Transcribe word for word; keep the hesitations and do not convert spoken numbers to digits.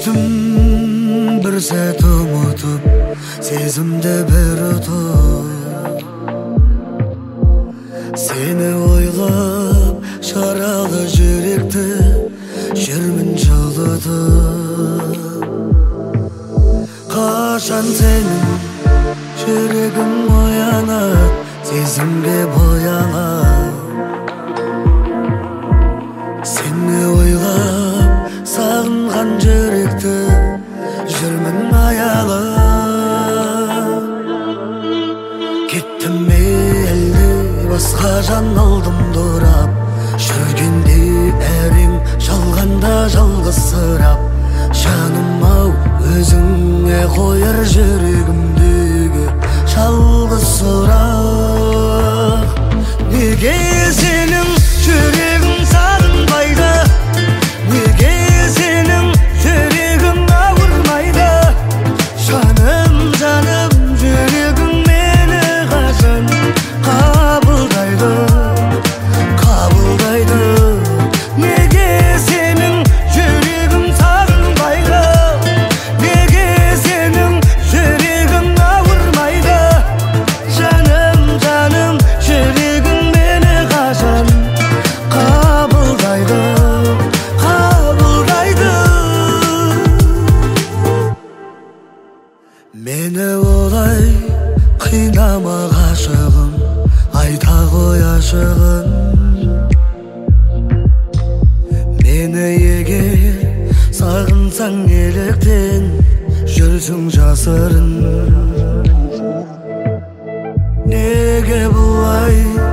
Kеттім бір сәт ұмытып, сезімді бір ұтып. Сені ойлап, жаралы жүректі жүрмін жылытып. Қашан сенің жүрегің оянады, сезімге боянады. Сені ойлап, сағынған жүректі жүрмін аялап. Кеттім бе әлде басқа жан алдым дұрап, жүргенде әрең жалғанда жалғызсырап. Жаным-ау, өзіңе қояр жүрегімдегі жалғыз сұрақ. Неге сенің жүрегің сағынбайды? Неге сенің жүрегің ауырмайды? Жаным, жаным, жүрегің мені қашан қабылдайды, қабылдайды? Неге сенің жүрегің сағынбайды? Неге сенің жүрегің ауырмайды? Жаным, жаным, жүрегің мені қашан қабылдайды, қабылдайды? Мені олай қинама ғашығым, айта қой ашығын. Мені егер сағынсаң неліктен жүрсің жасырын? Неге бұлай